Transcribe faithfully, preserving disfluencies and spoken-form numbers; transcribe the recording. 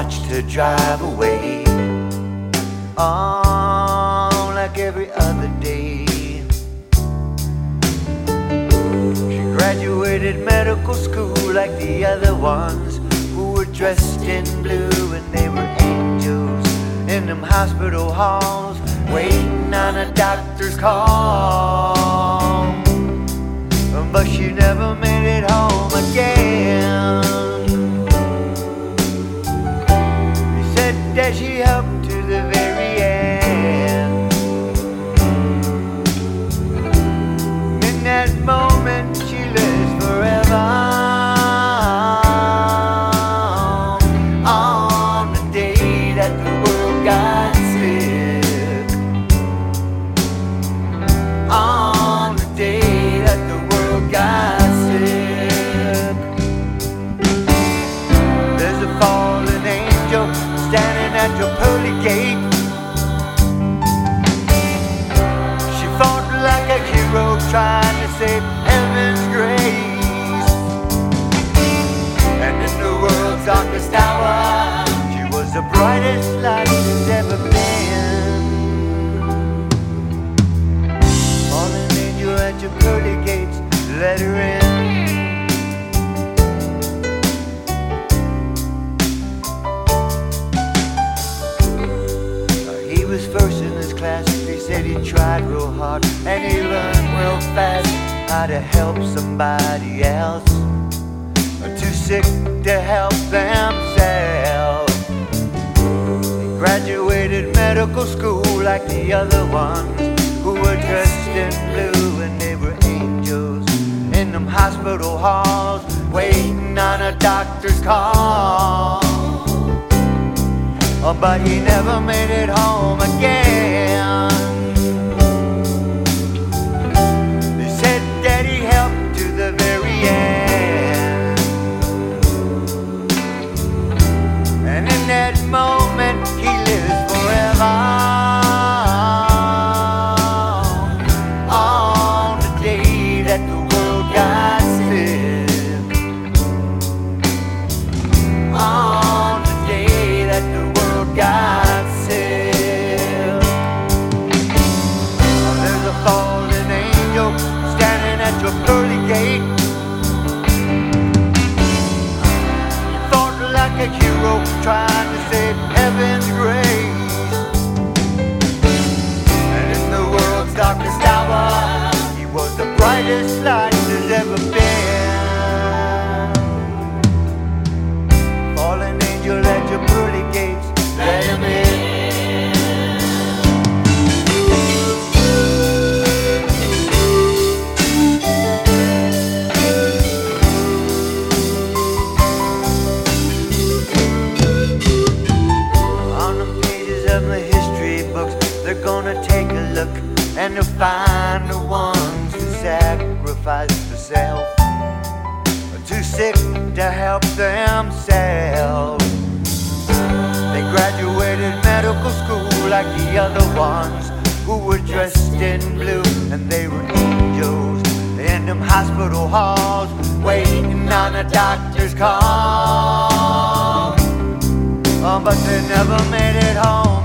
watched her drive away. Oh, like every other day. She graduated medical school like the other ones who were dressed in blue, and they were angels in them hospital halls, waiting on a doctor's call. But she never made it home again. He said that she helped to the very end. In that moment she lives forever. On the day that the world got sick. On the day that the world got sick. There's a fallen angel standing at your pearly gate. She fought like a hero trying to save heaven's grace. And in the world's darkest hour, she was the brightest light there's ever been. Fallen angel at your pearly gates, let her in. Uh, he was first in his class. They said he tried real hard and he learned real fast how to help somebody else, uh, too sick to help themselves. He graduated medical school like the other ones who were dressed in blue, and they were angels in them hospital halls, waiting on a doctor's call. Oh, but he never made it home again. They said that he helped to the very end. And in that moment he lives forever. On the day that the world got sick. On the day that the world got sick. There's a fallen angel standing at your pearly gate. You fought like a hero trying to save heaven's grace. And in the world's darkest hour, he was the brightest light there's ever been. Fallen angel at your pearly gates, let him in. On the pages of the history books, they're gonna take a look and they'll find the ones who sacrificed themselves, too sick to help themselves. They graduated medical school like the other ones who were dressed in blue, and they were angels in them hospital halls, waiting on a doctor's call. Oh, but they never made it home